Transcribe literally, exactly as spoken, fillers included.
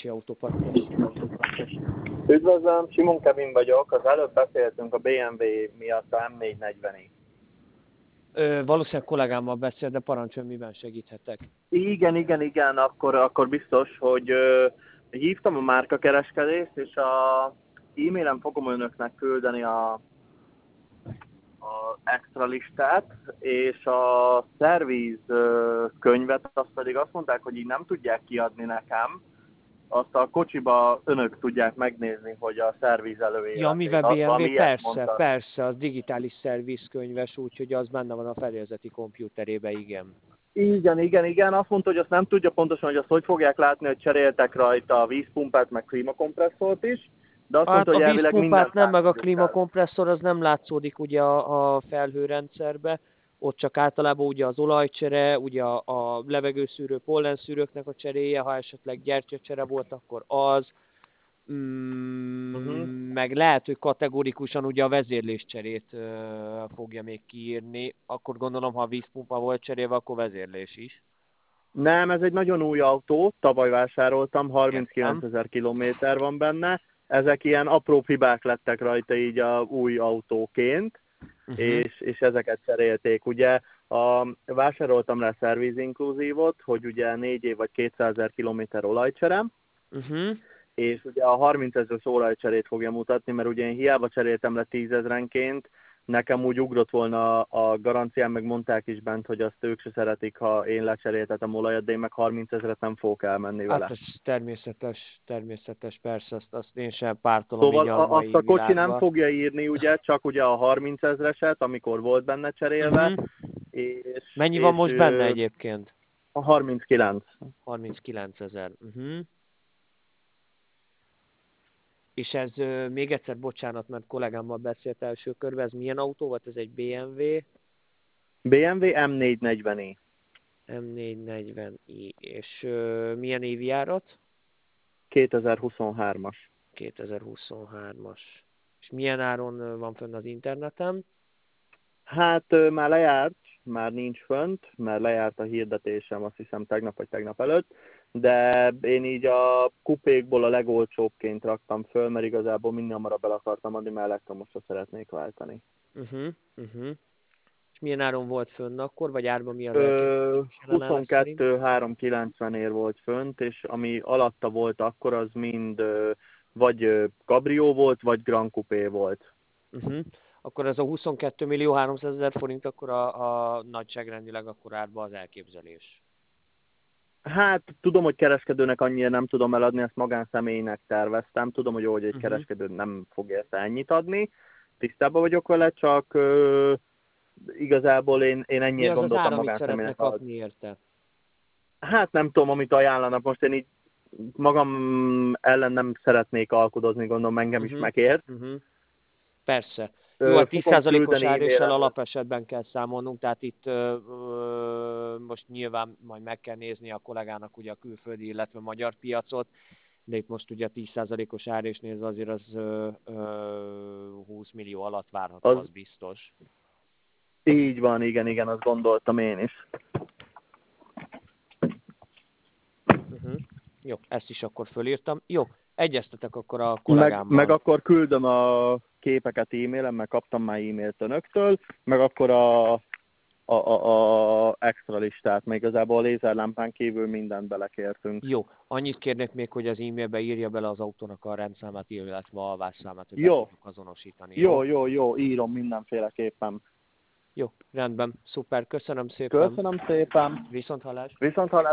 Kocsi Autóparkos. Üdvözlöm, Simon Kevin vagyok. Az előbb beszéltünk a bé em vé miatt a em négyszáznegyvenig. Ö, valószínűleg kollégámmal beszél, de parancsoljon, miben segíthetek. Igen, igen, igen, akkor, akkor biztos, hogy ö, hívtam a márkakereskedést, és a e-mailen fogom önöknek küldeni a, a extra listát, és a szerviz ö, könyvet, azt pedig azt mondták, hogy így nem tudják kiadni nekem, azt a kocsiba önök tudják megnézni, hogy a szerviz előéletét. Ja, mivel bé em vé, persze, mondta. persze, az digitális szervizkönyves, úgyhogy az benne van a fedélzeti komputerébe, igen. Igen, igen, igen. Azt mondta, hogy azt nem tudja pontosan, hogy azt hogy fogják látni, hogy cseréltek rajta a vízpumpát, meg klímakompresszort is, de azt Hát mondta, hogy a elvileg mindent vízpumpát nem, meg a látni kell. klímakompresszor, az nem látszódik ugye a, a felhőrendszerbe, ott csak általában ugye az olajcsere, ugye a, a levegőszűrő, pollenszűrőknek a cseréje, ha esetleg gyertyacsere volt, akkor az, mm, Uh-huh. meg lehet, hogy kategorikusan ugye a vezérléscserét uh, fogja még kiírni, akkor gondolom, ha a vízpumpa volt cserélve, akkor vezérlés is. Nem, ez egy nagyon új autó, tavaly vásároltam, harminckilencezer kilométer van benne. Ezek ilyen apró hibák lettek rajta így a új autóként, uh-huh. és, és ezeket cserélték. Ugye a, vásároltam rá szervizinkluzívot, hogy ugye négy év vagy kétszázezer kilométer olajcserem, Uh-huh. és ugye a harmincezres olajcserét fogja mutatni, mert ugye én hiába cseréltem le tízezrenként, nekem úgy ugrott volna a garancián, meg mondták is bent, hogy azt ők se szeretik, ha én lecseréltetem olajat, de én meg harmincezret nem fogok elmenni vele. Hát ez természetes, természetes, persze, azt, azt én sem pártolom Szóval így a a, mai azt a kocsi világban. nem fogja írni, ugye, csak ugye a harmincezreset, amikor volt benne cserélve. Uh-huh. És, Mennyi és, van most benne ö, egyébként? A harminckilenc. harminckilencezer. Uh-huh. És ez euh, még egyszer, bocsánat, mert kollégámmal beszélt első körben, ez milyen autó volt? Ez egy bé em vé? bé em vé em négyszáznegyven i. em négyszáznegyven i. És euh, milyen évjárat? kétezer-huszonhármas. kétezer-huszonhármas. És milyen áron van fönn az interneten? Hát ö, már lejárt, már nincs fönt, mert lejárt a hirdetésem, azt hiszem tegnap vagy tegnap előtt, de én így a kupékból a legolcsóbbként raktam föl, mert igazából minél hamarabb el akartam adni, mert elektromosra szeretnék váltani. Uh-huh, uh-huh. És milyen áron volt fönn akkor, vagy árban mi az Ö, elképzelés? huszonkettő háromszázkilencven volt fönt, és ami alatta volt akkor, az mind ö, vagy ö, Cabrio volt, vagy Grand Coupé volt. Uh-huh. Akkor ez a huszonkettő millió háromszázezer forint, akkor a, a nagyságrendileg akkor árba az elképzelés. Hát tudom, hogy kereskedőnek annyira nem tudom eladni, ezt magánszemélynek terveztem. Tudom, hogy ahogy egy uh-huh. kereskedő nem fogja ezt ennyit adni. Tisztában vagyok vele, csak ö, igazából én, én ennyire gondoltam magánszemélynek. Mi az az ár, amit szeretne kapni érte? Hát nem tudom, amit ajánlanak. Most én így magam ellen nem szeretnék alkudozni, gondolom engem uh-huh. is megért. Uh-huh. Persze. Jó, a tíz százalékos áréssel alapesetben kell számolnunk, tehát itt ö, ö, most nyilván majd meg kell nézni a kollégának ugye a külföldi, illetve magyar piacot, de itt most ugye a tíz százalékos árés néz, azért az ö, ö, húsz millió alatt várható, az, az biztos. Így van, igen, igen, azt gondoltam én is. Uh-huh. Jó, ezt is akkor fölírtam. Jó, egyeztetek akkor a kollégámmal. Meg, meg akkor küldöm a képeket e-mailen, meg kaptam már e-mailt önöktől, meg akkor a, a, a, a extra listát, meg igazából a lézerlámpán kívül mindent belekértünk. Jó, annyit kérnék még, hogy az e-mailbe írja bele az autónak a rendszámát, illetve a alvásszámát, hogy jó. be tudjuk azonosítani. Jó, jó, jó, írom mindenféleképpen. Jó, rendben, szuper, köszönöm szépen. Köszönöm szépen. Viszonthallás. Viszonthallás.